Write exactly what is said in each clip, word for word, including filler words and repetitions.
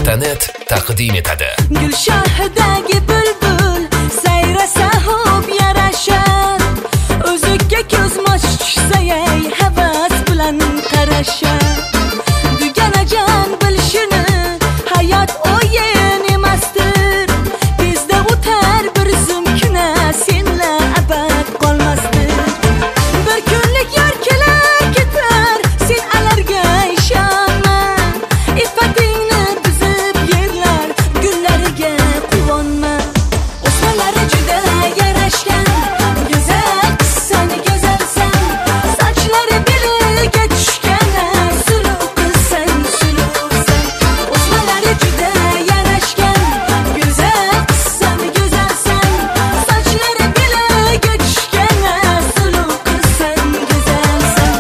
nuqta net taqdim etadi. Gulshohidagi bulbul sayrasa hop yarashar, o'ziga ko'z mochsa ey havas bilan qarashar. Duganajon bilishini hayot o'yin emasdir, bizda o'tar bir zumkina senla abad qolmasdir. Bir kunlik yor kelar ketar, sen alarga ishonma, ifatingni buzib yerlar gullariga quvonma. O'smalari juda yarashgan, go'zal qizsan, go'zalsan, sochlari beliga tushgan, suluv qizsan, suluvsan. O'smalari juda yarashgan, go'zal qizsan, go'zalsan, sochlari beliga tushgan, suluv qizsan, go'zalsan.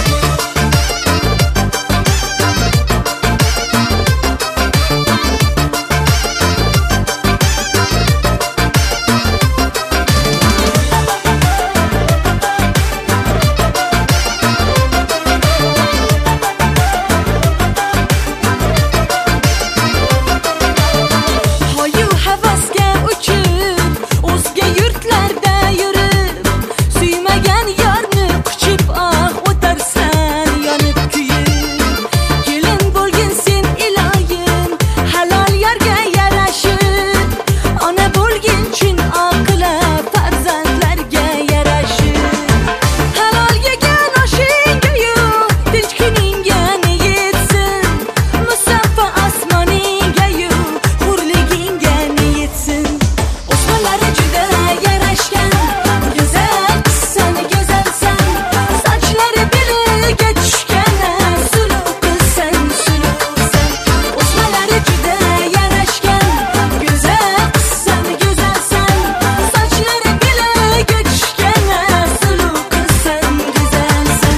Hoyu havasga uchib, o'zga yurtlarda yurib, suymagan yorni quchib, ah o'tarsan yonib kuyib. Kelin bo'lgin sen iloyim, halol yorga yarashib, ona bo'lgin chin oqila farzandlarga yarashib. Halol yegan oshingga-yu tinch kuningga ne yetsin, musaffo osmoningga-yu hurligingga ne yetsin. O'smalari juda yarashgan, go'zal qizsan, go'zalsan, sochlari beliga tushgan, suluv qizsan, suluvsan. O'smalari juda yarashgan, go'zal qizsan, go'zalsan, sochlari beliga tushgan, suluv qizsan, go'zalsan.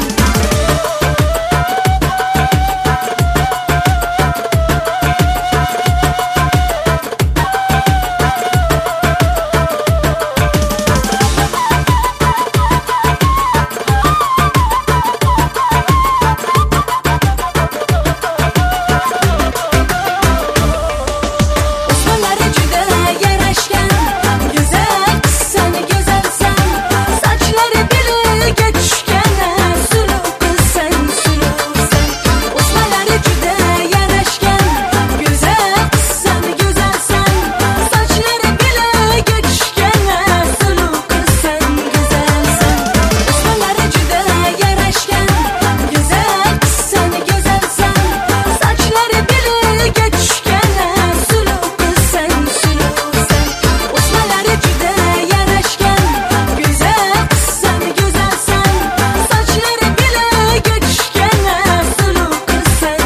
O'smalari juda yarashgan, go'zal qizsan, go'zalsan, sochlari beliga tushgan, suluv qizsan, suluvsan. O'smalari juda yarashgan, go'zal qizsan, go'zalsan, sochlari beliga tushgan, suluv qizsan, go'zalsan. O'smalari juda yarashgan, go'zal qizsan, go'zalsan, sochlari beliga tushgan, suluv qizsan, suluvsan. O'smalari juda yarashgan, go'zal qizsan, go'zalsan, sochlari beliga tushgan, suluv qizsan,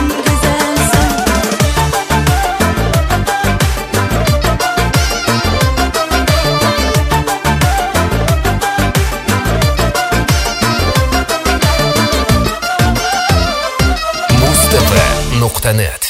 go'zalsan. muztv nuqta net